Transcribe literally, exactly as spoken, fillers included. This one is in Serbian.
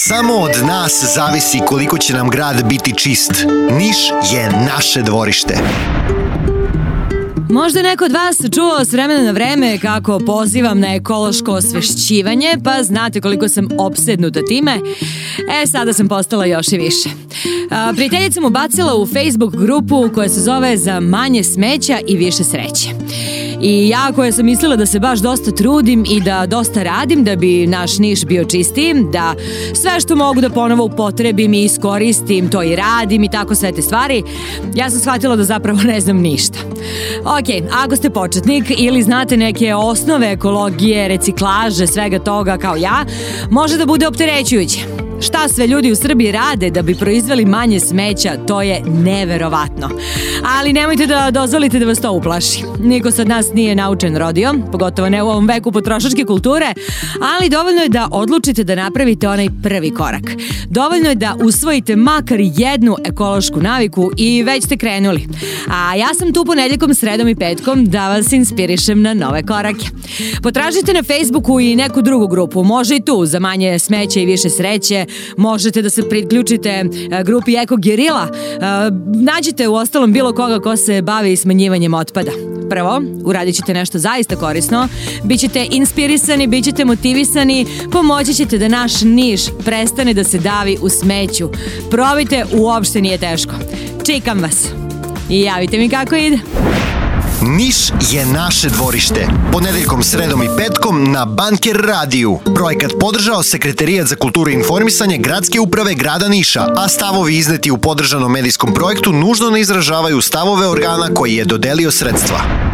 Samo od nas zavisi koliko će nam grad biti čist. Niš je naše dvorište. Možda neko od vas čuo s vremena na vreme kako pozivam na ekološko osvešćivanje, pa znate koliko sam opsednuta time. E, sada sam postala još i više. Prijateljica sam ubacila u Facebook grupu koja se zove Za manje smeća i više sreće. I ja koja sam mislila da se baš dosta trudim i da dosta radim da bi naš Niš bio čistiji, da sve što mogu da ponovo upotrebim i iskoristim, to i radim i tako sve te stvari, ja sam shvatila da zapravo ne znam ništa. Ok, ako ste početnik ili znate neke osnove ekologije, reciklaže, svega toga kao ja, može da bude opterećujuće. Šta sve ljudi u Srbiji rade da bi proizveli manje smeća, to je neverovatno. Ali nemojte da dozvolite da vas to uplaši. Niko sad nas nije naučen rodio, pogotovo ne u ovom veku potrošačke kulture, ali dovoljno je da odlučite da napravite onaj prvi korak. Dovoljno je da usvojite makar jednu ekološku naviku i već ste krenuli. A ja sam tu ponedjeljkom, sredom i petkom da vas inspirišem na nove korake. Potražite na Facebooku i neku drugu grupu, može i tu, Za manje smeća i više sreće. Možete da se priključite grupi Eko Gerila. Nađite u ostalom bilo koga ko se bavi smanjivanjem otpada. Prvo, uradit ćete nešto zaista korisno, bit ćete inspirisani, bit ćete motivisani, pomoći ćete da naš Niš prestane da se davi u smeću. Probajte, uopšte nije teško. Čekam vas. I javite mi kako ide. Niš je naše dvorište. Ponedeljkom, sredom i petkom na Banker radiju. Projekat podržao Sekretarijat za kulturu i informisanje Gradske uprave grada Niša, a stavovi izneti u podržanom medijskom projektu nužno ne izražavaju stavove organa koji je dodelio sredstva.